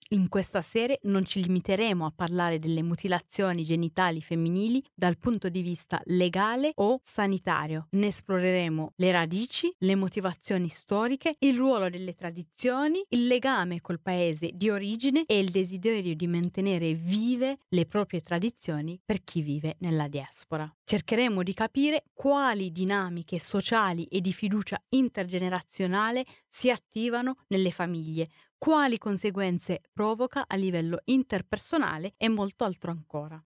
In questa serie non ci limiteremo a parlare delle mutilazioni genitali femminili dal punto di vista legale o sanitario. Ne esploreremo le radici, le motivazioni storiche, il ruolo delle tradizioni, il legame col paese di origine e il desiderio di mantenere vive le proprie tradizioni per chi vive nella diaspora. Cercheremo di capire quali dinamiche sociali e di fiducia intergenerazionale si attivano nelle famiglie, quali conseguenze provoca a livello interpersonale e molto altro ancora.